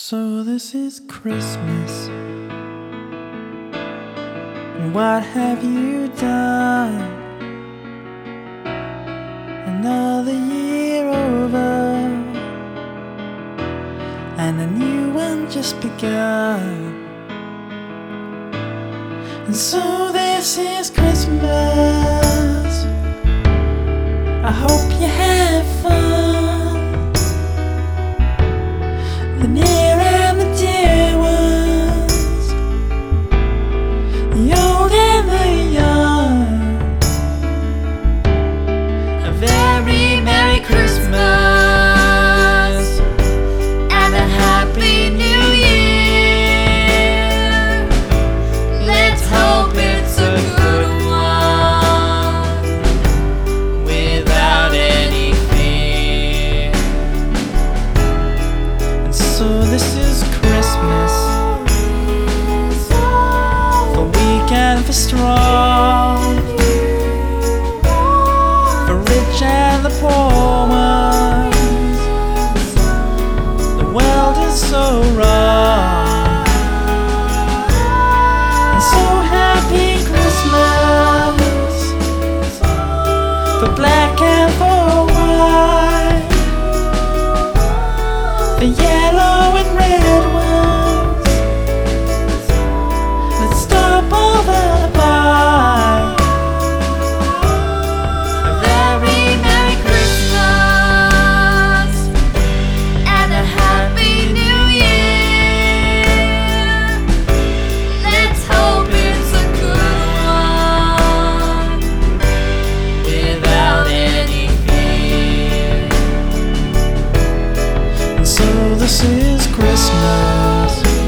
So this is Christmas, and what have you done? Another year over, and a new one just begun. And so this is Christmas. I hope you have fun. The near and the dear ones, the old and the young. A very Merry Christmas and a Happy New Year. Let's hope it's a good one without any fear. And so this is Christmas, for weak and for strong, for rich and the poor ones. The world is so wrong, and so happy Christmas, for black and for white, for yellow and red ones. Let's stop all the fight. A very Merry Christmas and a Happy New Year. Let's hope it's a good one without any fear. And so this is Christmas.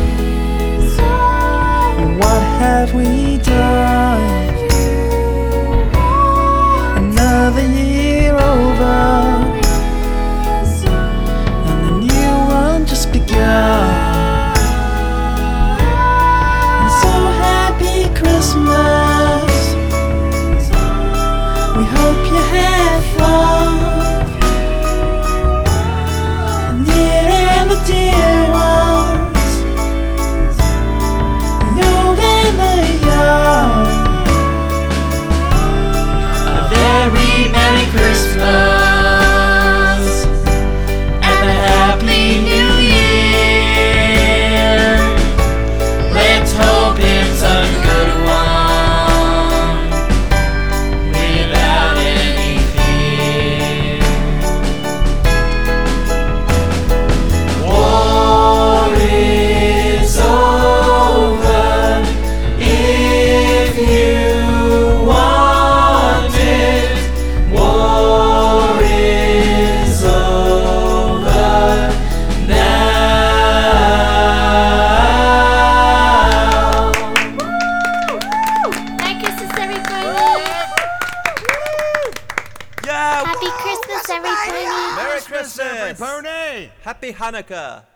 What have we done? Another year over, and a new one just begun. And so happy Christmas. We hope you had fun. The near and the dear ones, the old and the young. A very Merry Christmas and a Happy New Year. Let's hope it's a good one without any fear. War is over if you want it. War is over now. Merry Christmas, everybody! Yeah! Happy Christmas, everybody! Merry Christmas, everybody! Happy Hanukkah!